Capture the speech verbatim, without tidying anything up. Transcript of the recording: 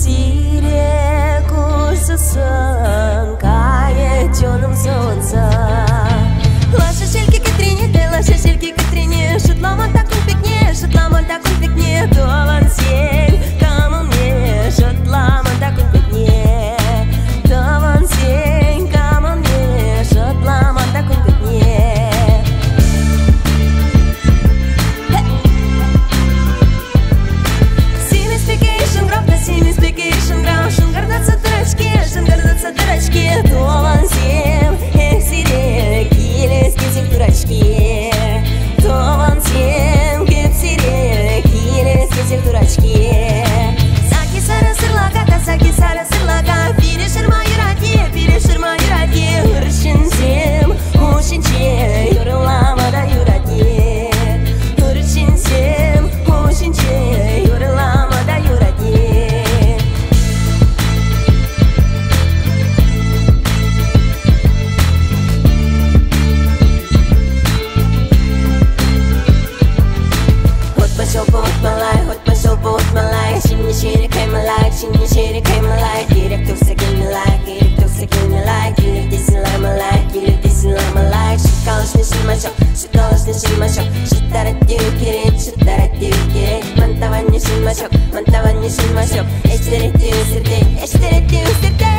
сирек узысын кайет жонум сонса лаша шелки китрине ты лаша шелки китрине шутламан такун пикне шутламан такун пикне тован сен камыл мне шутламан такун пикне тован сен камыл мне шутламан такун пикне дурачки, тован сем, эх, сирек, елес кетсек дурачки. Тован сем, кеп сирек, елес кетсек дурачки. Саки сары сырлага, саки сары сырлага, пире шырма юраки, пире шырма юраки. Хыршын сем, ушинче, юрыламада юраки. Хыршын сем, ушинче, юрыламада юраки. Şirin came alive, şirin şirin came alive. Gerek yoksa gelme like, gerek yoksa gelme like. Gelir desin like my like, gelir desin like my like. Şut kalış neşilme şok, şut kalış neşilme şok. Şutlar ettiği gerek, şutlar ettiği gerek. Mantavan neşilme şok, mantavan neşilme şok. Eşler ettiği sirde, eşler ettiği sirde.